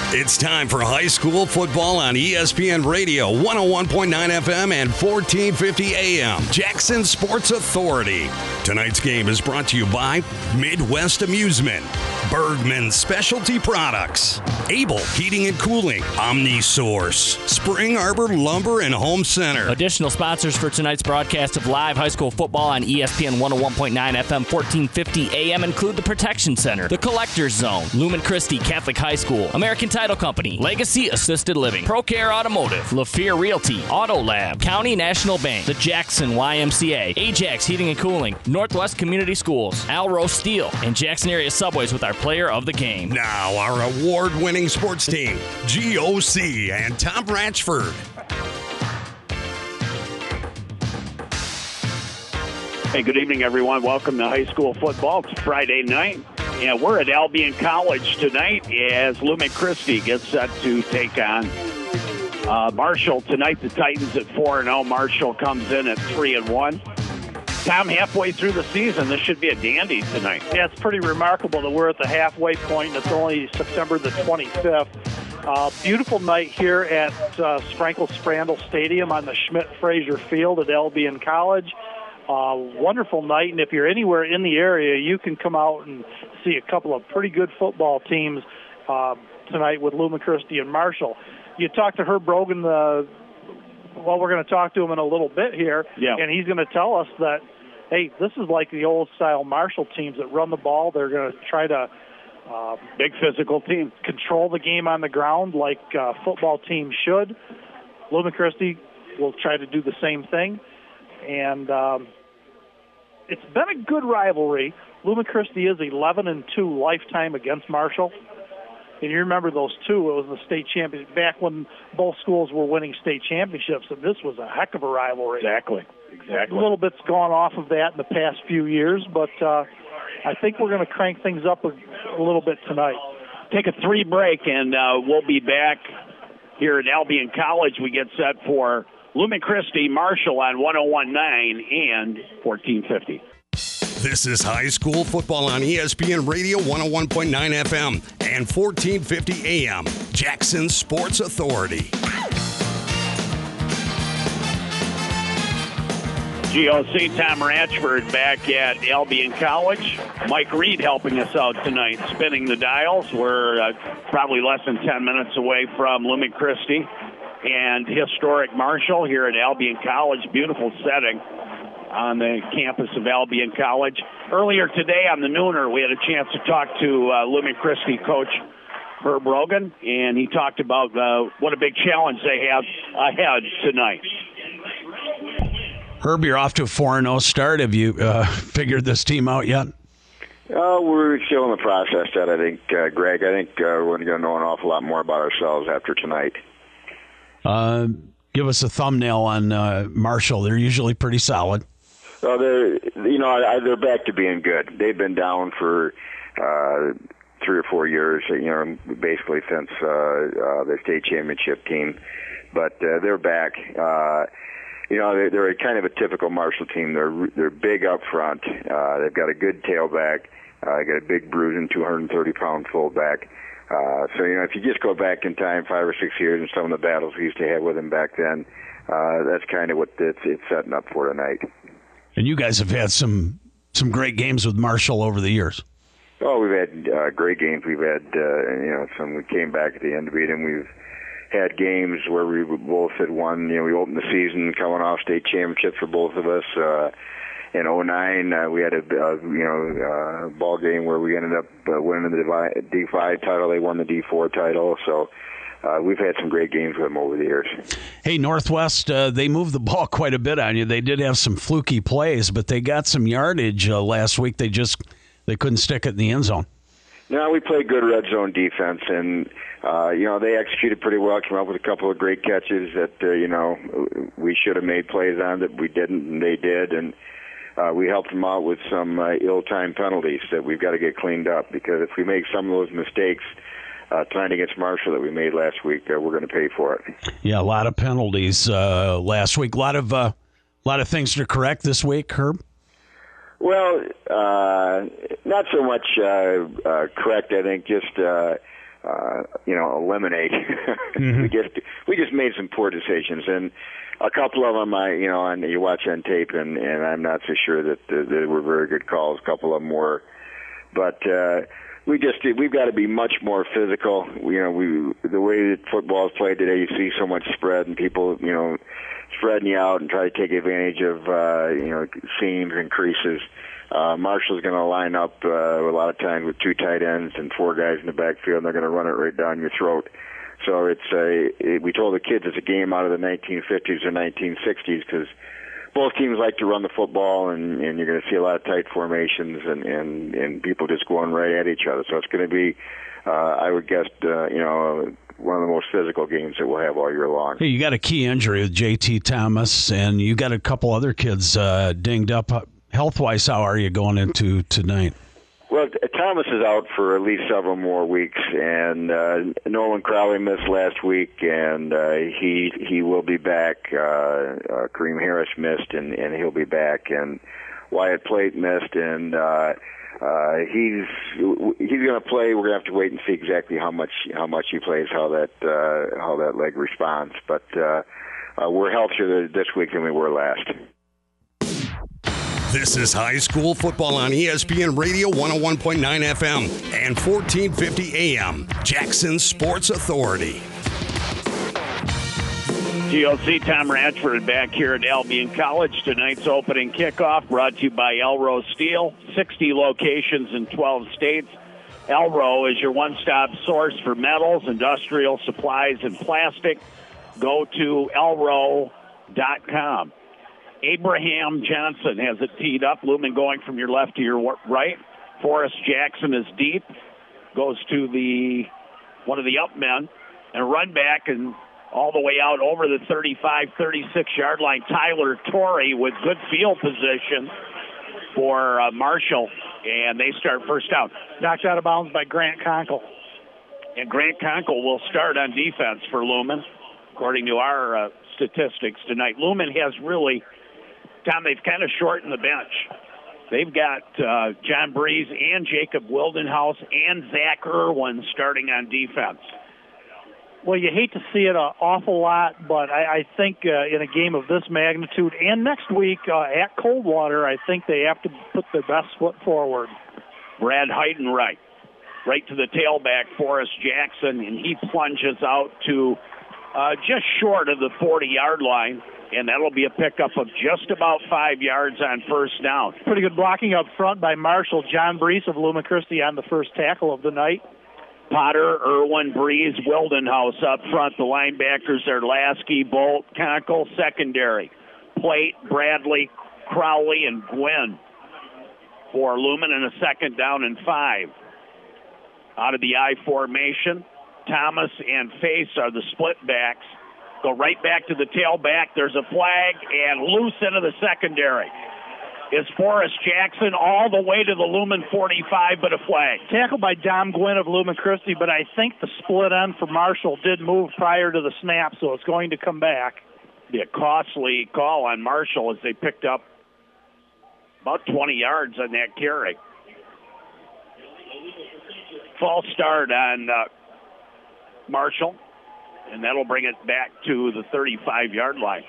It's time for high school football on ESPN Radio, 101.9 FM and 1450 AM, Jackson Sports Authority. Tonight's game is brought to you by Midwest Amusement, Bergman Specialty Products, Able Heating and Cooling, OmniSource, Spring Arbor Lumber and Home Center. Additional sponsors for tonight's broadcast of live high school football on ESPN 101.9 FM, 1450 AM include the Protection Center, the Collectors Zone, Lumen Christi Catholic High School, American Title Company, Legacy Assisted Living, ProCare Automotive, Lafier Realty, Auto Lab, County National Bank, the Jackson YMCA, Ajax Heating and Cooling, Northwest Community Schools, Alro Steel, and Jackson area Subways with our player of the game. Now our award-winning sports team, GOC and Tom Ratchford. Hey, good evening, everyone. Welcome to high school football. It's Friday night, and we're at Albion College tonight as Lumen Christi gets set to take on Marshall. Tonight, the Titans at 4-0. Marshall comes in at 3-1. Tom, halfway through the season, this should be a dandy tonight. Yeah, it's pretty remarkable that we're at the halfway point, and it's only September the 25th. Beautiful night here at Sprinkle Sprandel Stadium on the Schmidt-Fraser Field at Albion College. Wonderful night, and if you're anywhere in the area, you can come out and see a couple of pretty good football teams tonight with Lumen Christi and Marshall. You talked to Herb Brogan, we're going to talk to him in a little bit here, and he's going to tell us that, hey, this is like the old-style Marshall teams that run the ball. They're going to try to big physical team, control the game on the ground like football teams should. Lumen Christi will try to do the same thing, and it's been a good rivalry. Lumen Christi is 11-2 lifetime against Marshall. And you remember those two, it was the state championship, back when both schools were winning state championships, and this was a heck of a rivalry. Exactly. A little bit's gone off of that in the past few years, but I think we're going to crank things up a little bit tonight. Take a 3 break, and we'll be back here at Albion College. We get set for Lumen Christi, Marshall on 101.9 and 1450. This is high school football on ESPN Radio 101.9 FM and 1450 AM, Jackson Sports Authority. GOC Tom Ratchford back at Albion College. Mike Reed helping us out tonight, spinning the dials. We're probably less than 10 minutes away from Lumen Christi and historic Marshall here at Albion College. Beautiful setting on the campus of Albion College. Earlier today on the Nooner, we had a chance to talk to Lumen Christi coach Herb Brogan, and he talked about what a big challenge they have ahead tonight. Herb, you're off to a 4-0 start. Have you figured this team out yet? We're still in the process that, I think, Greg. I think we're going to know an awful lot more about ourselves after tonight. Give us a thumbnail on Marshall. They're usually pretty solid. Well, they're back to being good. They've been down for 3 or 4 years, basically since the state championship team. But they're back. They're a kind of a typical Marshall team. They're big up front. They've got a good tailback. They got a big, bruising 230-pound fullback. If you just go back in time 5 or 6 years and some of the battles we used to have with them back then, that's kind of what it's setting up for tonight. And you guys have had some great games with Marshall over the years. Oh, we've had great games. We've had, some we came back at the end to beat them. We've had games where we both had won. We opened the season coming off state championship for both of us. In 2009, we had a ball game where we ended up winning the D5 title. They won the D4 title. So we've had some great games with them over the years. Hey, Northwest, they moved the ball quite a bit on you. They did have some fluky plays, but they got some yardage last week. They couldn't stick it in the end zone. No, we played good red zone defense, and they executed pretty well. Came up with a couple of great catches that we should have made plays on that we didn't, and they did, and we helped them out with some ill-timed penalties that we've got to get cleaned up, because if we make some of those mistakes tonight against Marshall that we made last week, we're going to pay for it. Yeah, a lot of penalties last week. A lot of things to correct this week, Herb. Well, not so much correct. I think just eliminate. We just made some poor decisions, and a couple of them, and you watch on tape, and I'm not so sure that they were very good calls. A couple of them were, but we've got to be much more physical. The way that football is played today, you see so much spread and people, spreading you out and try to take advantage of, seams and creases. Marshall's going to line up a lot of times with 2 tight ends and 4 guys in the backfield, and they're going to run it right down your throat. So we told the kids it's a game out of the 1950s or 1960s because both teams like to run the football, and you're going to see a lot of tight formations and people just going right at each other. So it's going to be, I would guess, one of the most physical games that we'll have all year long. Hey, you got a key injury with J.T. Thomas, and you got a couple other kids dinged up. Health-wise, how are you going into tonight? Well, Thomas is out for at least several more weeks, and Nolan Crowley missed last week, and he will be back. Kareem Harris missed, and he'll be back. And Wyatt Plate missed, and he's going to play. We're going to have to wait and see exactly how much he plays, how that leg responds. But we're healthier this week than we were last. This is high school football on ESPN Radio 101.9 FM and 1450 AM, Jackson Sports Authority. GLC Tom Ratchford back here at Albion College. Tonight's opening kickoff brought to you by Elro Steel, 60 locations in 12 states. Elro is your one-stop source for metals, industrial supplies, and plastic. Go to elro.com. Abraham Johnson has it teed up. Lumen going from your left to your right. Forrest Jackson is deep. Goes to one of the up men and run back and all the way out over the 35, 36-yard line. Tyler Torrey with good field position for Marshall, and they start first down. Knocked out of bounds by Grant Conkle. And Grant Conkle will start on defense for Lumen, according to our statistics tonight. Lumen has really, Tom, they've kind of shortened the bench. They've got John Breeze and Jacob Wildenhouse and Zach Irwin starting on defense. Well, you hate to see it an awful lot, but I think in a game of this magnitude and next week at Coldwater, I think they have to put their best foot forward. Brad Heidenreich, right to the tailback, Forrest Jackson, and he plunges out to just short of the 40-yard line, and that'll be a pickup of just about 5 yards on first down. Pretty good blocking up front by Marshall. John Breeze of Lumen Christi on the first tackle of the night. Potter, Irwin, Breeze, Wildenhouse up front. The linebackers are Lasky, Bolt, Conkle, secondary. Plate, Bradley, Crowley, and Gwynn for Lumen, and a second down and 5. Out of the I formation, Thomas and Face are the split backs. Go right back to the tailback. There's a flag, and loose into the secondary is Forrest Jackson all the way to the Lumen 45, but a flag. Tackled by Dom Gwynn of Lumen Christi, but I think the split end for Marshall did move prior to the snap, so it's going to come back. Be a costly call on Marshall as they picked up about 20 yards on that carry. False start on Marshall, and that'll bring it back to the 35-yard line.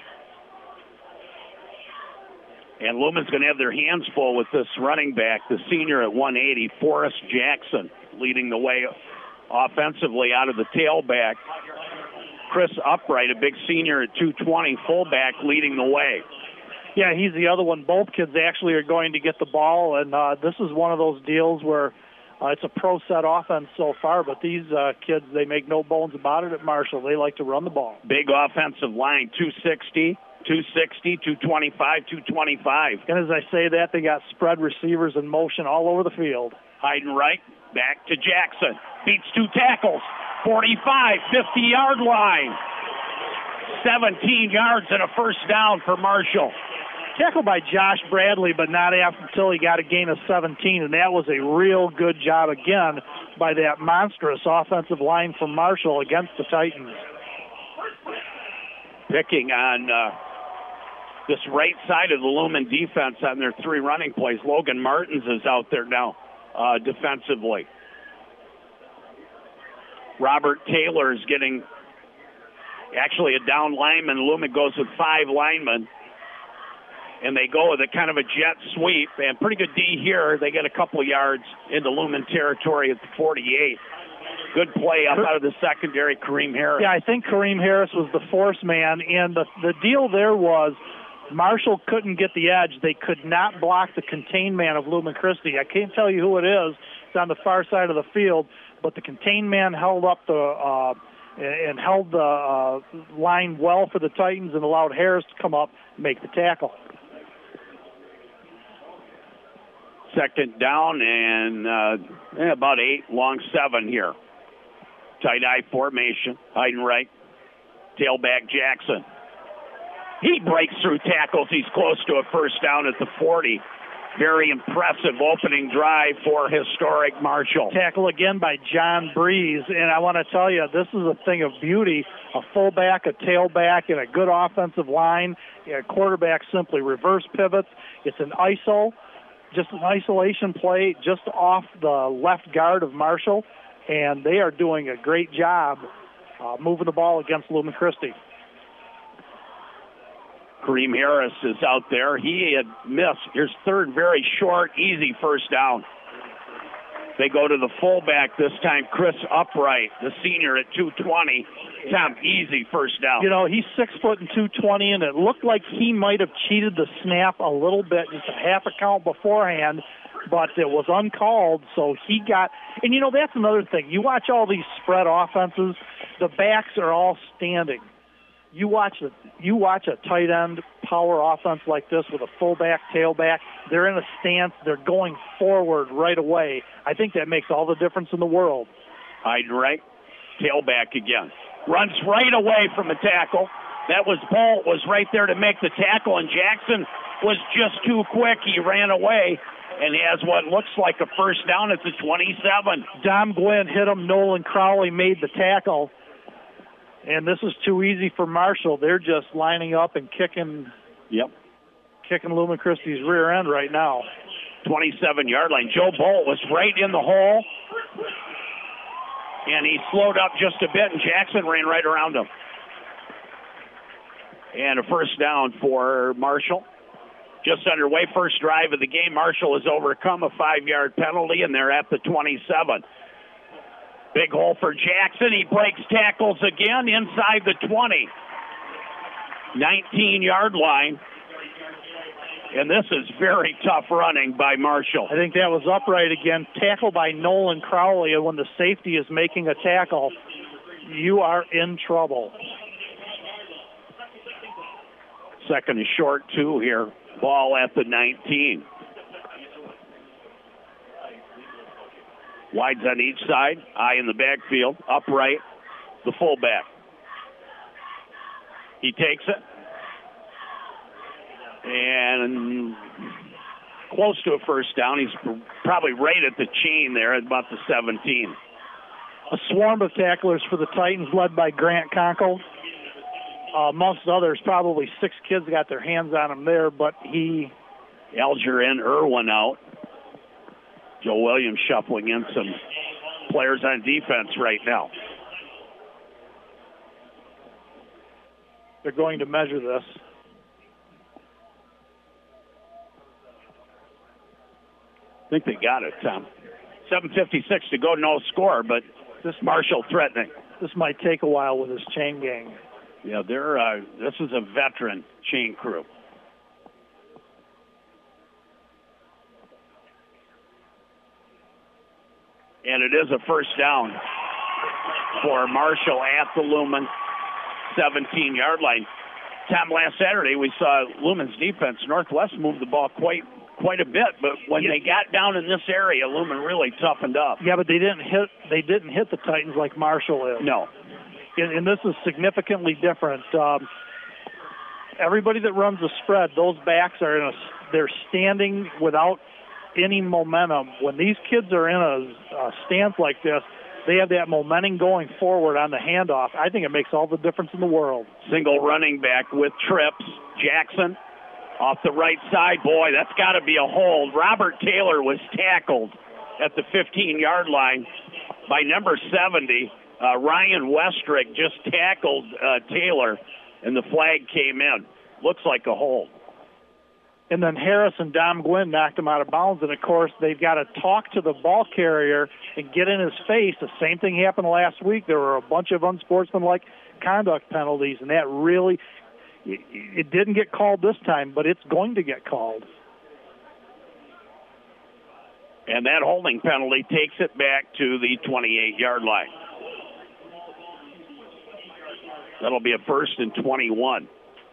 And Lumen's going to have their hands full with this running back, the senior at 180, Forrest Jackson, leading the way offensively out of the tailback. Chris Upright, a big senior at 220, fullback, leading the way. Yeah, he's the other one. Both kids actually are going to get the ball, and this is one of those deals where it's a pro set offense so far, but these kids, they make no bones about it at Marshall. They like to run the ball. Big offensive line, 260, 225, 225. And as I say that, they got spread receivers in motion all over the field. Heidenreich back to Jackson. Beats 2 tackles. 45, 50-yard line. 17 yards and a first down for Marshall. Tackled by Josh Bradley, but not until he got a gain of 17, and that was a real good job again by that monstrous offensive line from Marshall against the Titans. Picking on this right side of the Lumen defense on their 3 running plays. Logan Martins is out there now defensively. Robert Taylor is getting actually a down lineman. Lumen goes with 5 linemen. And they go with a kind of a jet sweep. And pretty good D here. They get a couple yards into Lumen territory at the 48. Good play up out of the secondary, Kareem Harris. Yeah, I think Kareem Harris was the force man. And the deal there was Marshall couldn't get the edge. They could not block the contained man of Lumen Christi. I can't tell you who it is. It's on the far side of the field. But the contained man held up and held the line well for the Titans and allowed Harris to come up and make the tackle. Second down and about 8, long 7 here. Tight eye formation. Heidenreich, tailback Jackson. He breaks through tackles. He's close to a first down at the 40. Very impressive opening drive for historic Marshall. Tackle again by John Breeze. And I want to tell you, this is a thing of beauty. A fullback, a tailback, and a good offensive line. A quarterback simply reverse pivots. It's an ISO. Just an isolation play just off the left guard of Marshall, and they are doing a great job moving the ball against Lumen Christi. Kareem Harris is out there. He had missed his third very short, easy first down. They go to the fullback this time, Chris Upright, the senior at 220. Tom, easy first down. You know, he's 6 foot and 220, and it looked like he might have cheated the snap a little bit, just a half a count beforehand, but it was uncalled, so he got. And you know, that's another thing. You watch all these spread offenses, the backs are all standing. You watch a tight end power offense like this with a fullback, tailback. They're in a stance. They're going forward right away. I think that makes all the difference in the world. Heidenreich, tailback again. Runs right away from a tackle. That was Bolt was right there to make the tackle, and Jackson was just too quick. He ran away and has what looks like a first down at the 27. Dom Gwynn hit him. Nolan Crowley made the tackle. And this is too easy for Marshall. They're just lining up and kicking Lumen Christi's rear end right now. 27-yard line. Joe Bolt was right in the hole, and he slowed up just a bit, and Jackson ran right around him. And a first down for Marshall. Just underway, first drive of the game. Marshall has overcome a 5-yard penalty, and they're at the 27. Big hole for Jackson. He breaks tackles again inside the 20. 19-yard line. And this is very tough running by Marshall. I think that was Upright again. Tackle by Nolan Crowley. And when the safety is making a tackle, you are in trouble. Second and short, 2 here. Ball at the 19. Wides on each side. Eye in the backfield. Upright, the fullback. He takes it. And close to a first down. He's probably right at the chain there at about the 17. A swarm of tacklers for the Titans led by Grant Conkle. Amongst others, probably 6 kids got their hands on him there, but Alger in, Irwin out. Joe Williams shuffling in some players on defense right now. They're going to measure this. I think they got it, Tom. 7:56 to go, no score, but this Marshall threatening. This might take a while with this chain gang. Yeah, this is a veteran chain crew. And it is a first down for Marshall at the Lumen 17-yard line. Tom, last Saturday we saw Lumen's defense, Northwest, move the ball quite a bit, but when they got down in this area, Lumen really toughened up. Yeah, but they didn't hit the Titans like Marshall is. No. And this is significantly different. Everybody that runs a spread, those backs they're standing without any momentum. When these kids are in a stance like this, they have that momentum going forward on the handoff. I think it makes all the difference in the world. Single running back with trips. Jackson off the right side. Boy, that's got to be a hold. Robert Taylor was tackled at the 15-yard line by number 70, Ryan Westrick just tackled Taylor, and the flag came in. Looks like a hold. And then Harris and Dom Gwynn knocked him out of bounds. And, of course, they've got to talk to the ball carrier and get in his face. The same thing happened last week. There were a bunch of unsportsmanlike conduct penalties, and that really – it didn't get called this time, but it's going to get called. And that holding penalty takes it back to the 28-yard line. That'll be a 1st and 21.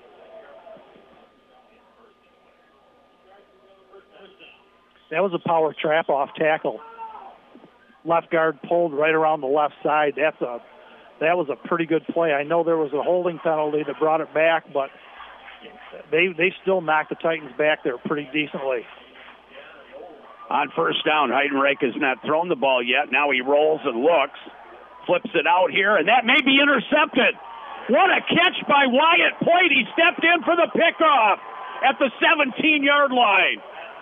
That was a power trap-off tackle. Left guard pulled right around the left side. That was a pretty good play. I know there was a holding penalty that brought it back, but they still knocked the Titans back there pretty decently. On 1st down, Heidenreich has not thrown the ball yet. Now he rolls and looks, flips it out here, and that may be intercepted. What a catch by Wyatt Plate. He stepped in for the pickoff at the 17-yard line.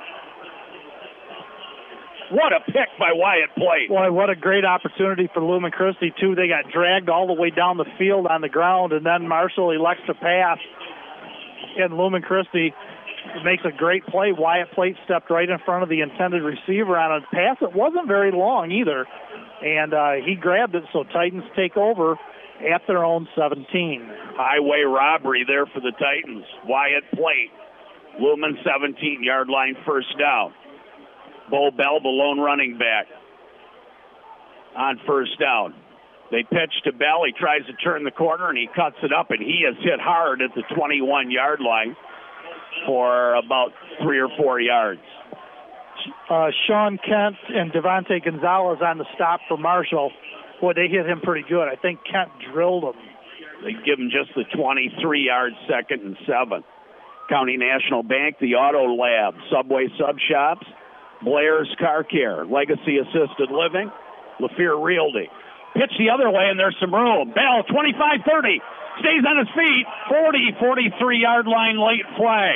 What a pick by Wyatt Plate. Boy, what a great opportunity for Lumen Christi, too. They got dragged all the way down the field on the ground, and then Marshall elects to pass. And Lumen Christi makes a great play. Wyatt Plate stepped right in front of the intended receiver on a pass that wasn't very long either. And he grabbed it, so Titans take over at their own 17. Highway robbery there for the Titans. Wyatt Plate, Lumen 17-yard line, 1st down. Bo Bell, the lone running back, on 1st down. They pitch to Bell. He tries to turn the corner, and he cuts it up, and he is hit hard at the 21-yard line for about 3 or 4 yards. Sean Kent and Devontae Gonzalez on the stop for Marshall. Boy, they hit him pretty good. I think Kent drilled him. They give him just the 23-yard 2nd and 7. County National Bank, the Auto Lab, Subway Sub Shops, Blair's Car Care, Legacy Assisted Living, Lapeer Realty. Pitch the other way, and there's some room. Bell, 25-30, stays on his feet, 43-yard line, late flag.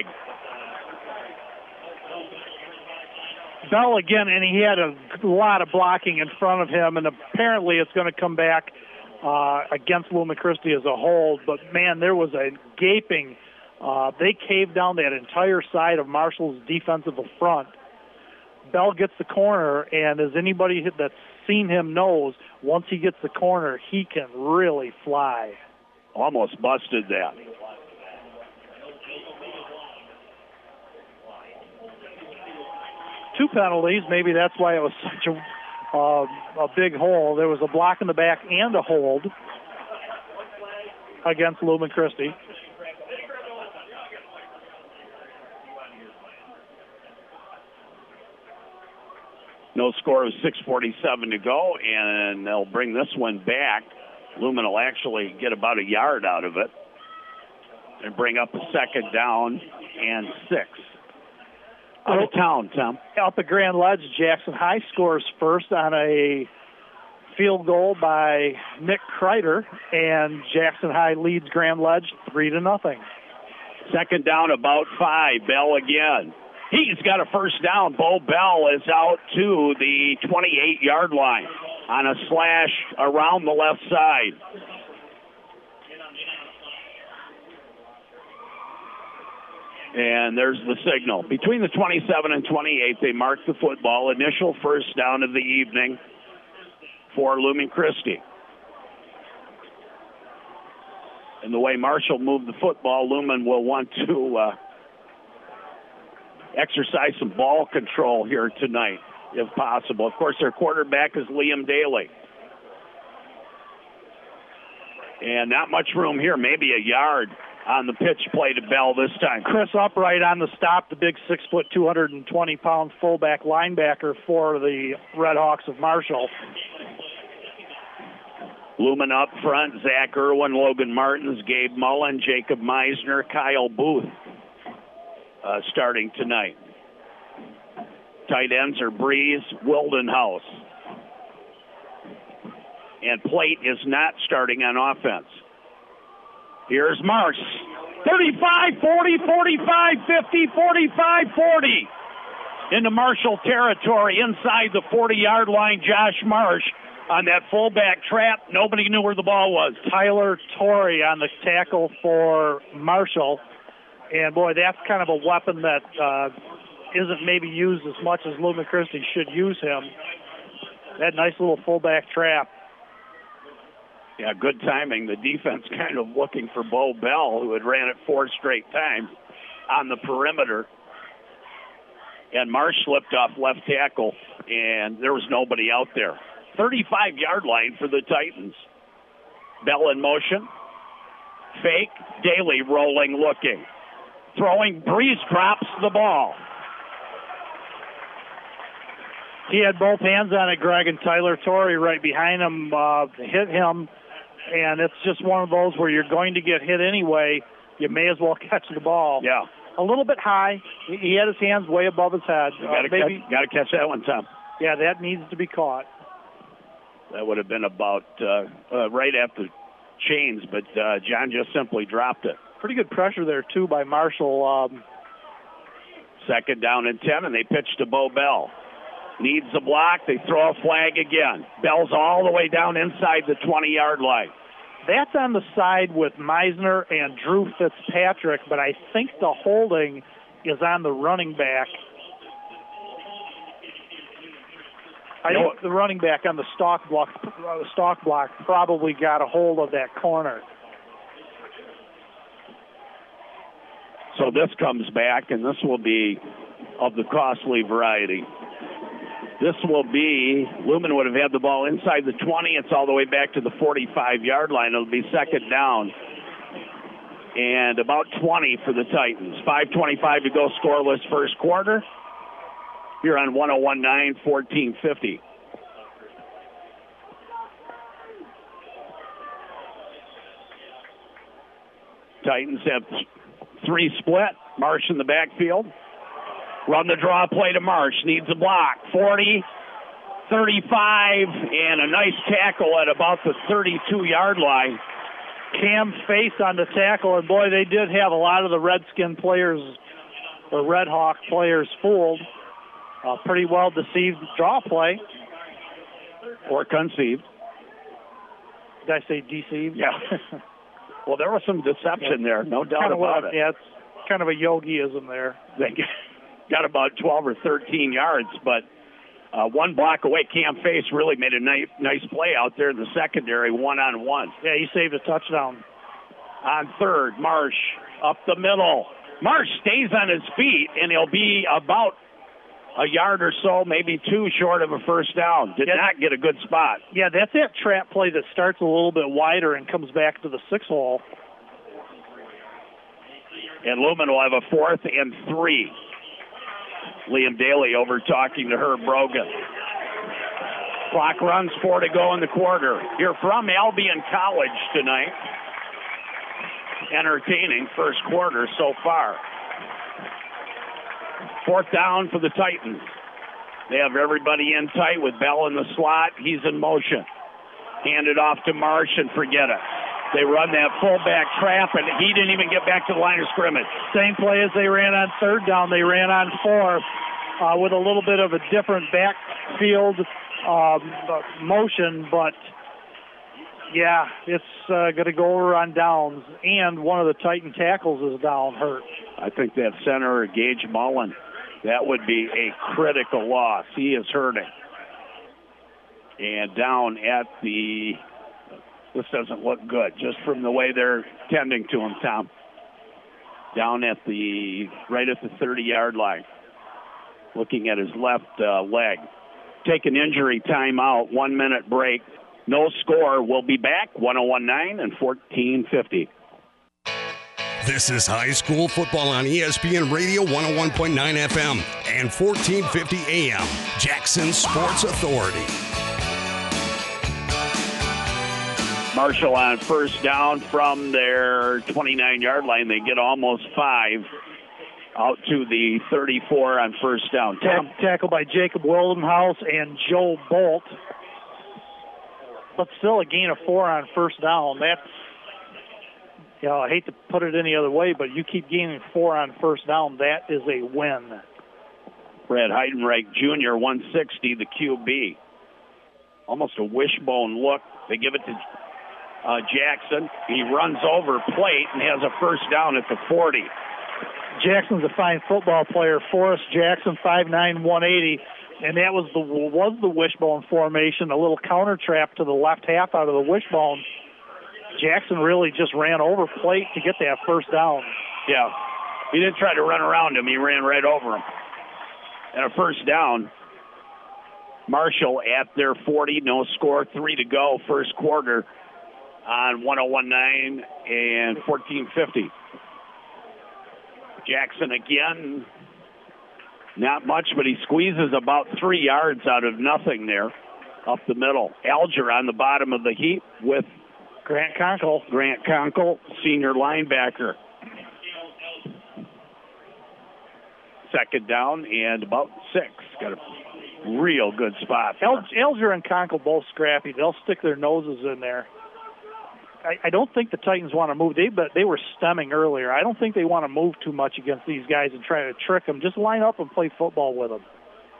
Bell again, and he had a lot of blocking in front of him, and apparently it's going to come back against Lumen Christi as a whole. But, man, there was a gaping. They caved down that entire side of Marshall's defensive front. Bell gets the corner, and as anybody that's seen him knows, once he gets the corner, he can really fly. Almost busted that. Two penalties. Maybe that's why it was such a big hole. There was a block in the back and a hold against Lumen Christi. No score of 6:47 to go, and they'll bring this one back. Lumen will actually get about a yard out of it and bring up a 2nd down and 6. Out of town, Tom. Up at Grand Ledge, Jackson High scores first on a field goal by Nick Kreider, and Jackson High leads Grand Ledge 3-0. 2nd down, about 5. Bell again. He's got a 1st down. Bo Bell is out to the 28-yard line on a slash around the left side. And there's the signal. Between the 27 and 28, they mark the football. Initial 1st down of the evening for Lumen Christi. And the way Marshall moved the football, Lumen will want to exercise some ball control here tonight, if possible. Of course, their quarterback is Liam Daly. And not much room here, maybe a yard on the pitch play to Bell this time. Chris Upright on the stop, the big 6', 220-pound fullback linebacker for the Red Hawks of Marshall. Lumen up front, Zach Irwin, Logan Martins, Gabe Mullen, Jacob Meisner, Kyle Booth starting tonight. Tight ends are Breeze, Wildenhouse. And Plate is not starting on offense. Here's Marsh. 35, 40, 45, 50, 45, 40. Into Marshall territory inside the 40-yard line, Josh Marsh on that fullback trap. Nobody knew where the ball was. Tyler Torrey on the tackle for Marshall. And, boy, that's kind of a weapon that isn't maybe used as much as Lumen Christi should use him. That nice little fullback trap. Yeah, good timing. The defense kind of looking for Bo Bell, who had ran it 4 straight times on the perimeter. And Marsh slipped off left tackle, and there was nobody out there. 35-yard line for the Titans. Bell in motion. Fake. Daly rolling, looking. Throwing. Breeze drops the ball. He had both hands on it, Greg, and Tyler Torrey right behind him hit him. And it's just one of those where you're going to get hit anyway. You may as well catch the ball. Yeah. A little bit high. He had his hands way above his head. Got to catch that one, Tom. Yeah, that needs to be caught. That would have been about right after chains, but John just simply dropped it. Pretty good pressure there, too, by Marshall. Second down and 10, and they pitch to Bo Bell. Needs a block. They throw a flag again. Bell's all the way down inside the 20-yard line. That's on the side with Meisner and Drew Fitzpatrick, but I think the holding is on the running back. I think the running back on the stalk block probably got a hold of that corner. So this comes back, and this will be of the costly variety. This will be, Lumen would have had the ball inside the 20. It's all the way back to the 45-yard line. It'll be second down. And about 20 for the Titans. 5:25 to go, scoreless first quarter. Here on 101.9, 1450. Titans have 3 split. Marsh in the backfield. Run the draw play to Marsh. Needs a block. 40, 35, and a nice tackle at about the 32-yard line. Cam Face on the tackle, and boy, they did have a lot of the Redskin players, or Red Hawk players, fooled. Pretty well deceived draw play. Or conceived. Did I say deceived? Yeah. Well, there was some deception there, no doubt about it. Yeah, it's kind of a yogiism there. They got about 12 or 13 yards, but one block away. Cam Face really made a nice play out there in the secondary, one-on-one. Yeah, he saved a touchdown. On third, Marsh up the middle. Marsh stays on his feet, and he'll be about a yard or so, maybe 2 short of a first down. Did not get a good spot. Yeah, that's that trap play that starts a little bit wider and comes back to the 6-hole. And Lumen will have a 4th and 3. Liam Daly over talking to Herb Brogan. Clock runs, 4 to go in the quarter. Here from Albion College tonight. Entertaining first quarter so far. 4th down for the Titans. They have everybody in tight with Bell in the slot. He's in motion. Hand it off to Marsh and forget it. They run that fullback trap, and he didn't even get back to the line of scrimmage. Same play as they ran on 3rd down. They ran on 4th with a little bit of a different backfield motion, but yeah, it's going to go over on downs, and one of the Titan tackles is down, hurt. I think that center, Gage Mullen, that would be a critical loss. He is hurting. And down at the... This doesn't look good, just from the way they're tending to him, Tom. Down at right at the 30-yard line. Looking at his left leg. Take an injury timeout, 1-minute break. No score. We'll be back, 101.9 and 1450. This is high school football on ESPN Radio 101.9 FM and 1450 AM. Jackson Sports Authority. Marshall on first down from their 29-yard line. They get almost 5 out to the 34 on first down. Tackled by Jacob Wildenhouse and Joe Bolt. But still a gain of 4 on first down. That's, I hate to put it any other way, but you keep gaining 4 on first down, that is a win. Brad Heidenreich Jr., 160, the QB. almost a wishbone look. They give it to Jackson. He runs over plate and has a first down at the 40. Jackson's a fine football player. Forrest Jackson, 5'9", 180, and that was the wishbone formation, a little counter trap to the left half out of the wishbone. Jackson really just ran over plate to get that first down. Yeah, he didn't try to run around him. He ran right over him. And a first down. Marshall at their 40, no score, 3 to go, first quarter on 101.9 and 14:50. Jackson again, not much, but he squeezes about 3 yards out of nothing there up the middle. Alger on the bottom of the heap with Grant Conkle, senior linebacker. Second down and about 6. Got a real good spot. Alger and Conkle both scrappy. They'll stick their noses in there. I don't think the Titans want to move. They were stemming earlier. I don't think they want to move too much against these guys and try to trick them. Just line up and play football with them.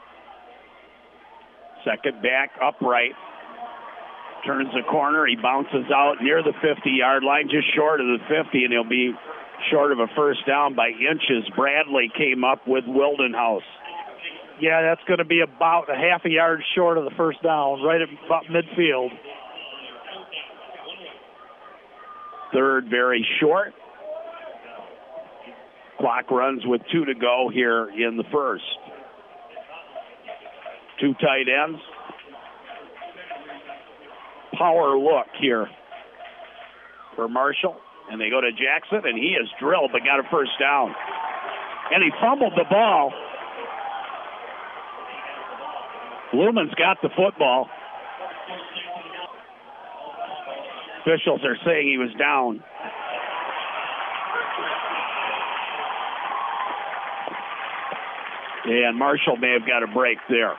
Second back, upright. Turns the corner. He bounces out near the 50-yard line, just short of the 50, and he'll be short of a first down by inches. Bradley came up with Wildenhouse. Yeah, that's going to be about a half a yard short of the first down, right at about midfield. Third, very short. Clock runs with 2 to go here in the first. 2 tight ends. Power look here for Marshall. And they go to Jackson, and he is drilled but got a first down. And he fumbled the ball. Lumen's got the football. Officials are saying he was down. And Marshall may have got a break there.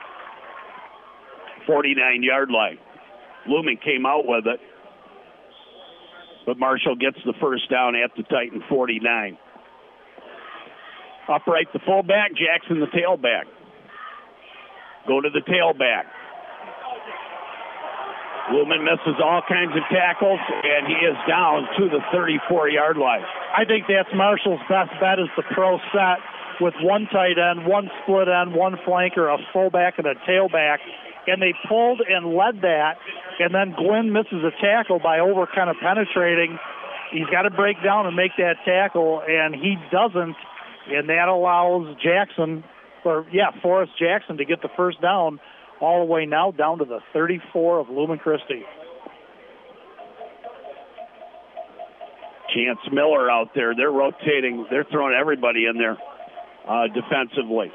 49-yard line. Lumen came out with it. But Marshall gets the first down at the Titan 49. Upright the fullback, Jackson the tailback. Go to the tailback. Lumen misses all kinds of tackles, and he is down to the 34-yard line. I think that's Marshall's best bet is the pro set with 1 tight end, 1 split end, 1 flanker, a fullback, and a tailback. And they pulled and led that, and then Gwynn misses a tackle by over kind of penetrating. He's got to break down and make that tackle, and he doesn't, and that allows Forrest Jackson to get the first down all the way now down to the 34 of Lumen Christi. Chance Miller out there. They're rotating. They're throwing everybody in there defensively.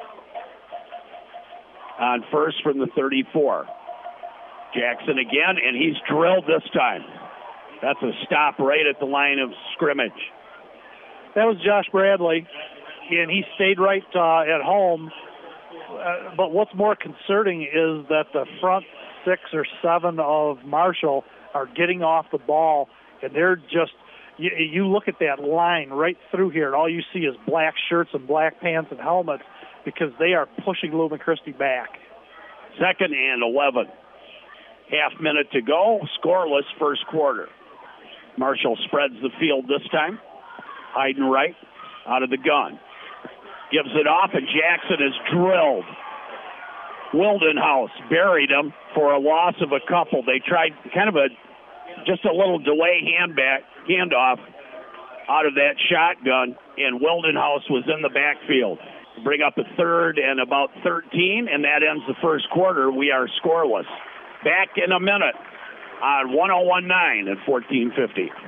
On first from the 34. Jackson again, and he's drilled this time. That's a stop right at the line of scrimmage. That was Josh Bradley, and he stayed right at home. But what's more concerning is that the front 6 or 7 of Marshall are getting off the ball, and they're just, you look at that line right through here, and all you see is black shirts and black pants and helmets because they are pushing Lumen Christi back. 2nd and 11. Half minute to go, scoreless first quarter. Marshall spreads the field this time. Hiding right out of the gun. Gives it off, and Jackson is drilled. Wildenhouse buried him for a loss of a couple. They tried kind of just a little delay handoff out of that shotgun, and Wildenhouse was in the backfield. Bring up a 3rd and about 13, and that ends the first quarter. We are scoreless. Back in a minute on 101.9 at 14:50.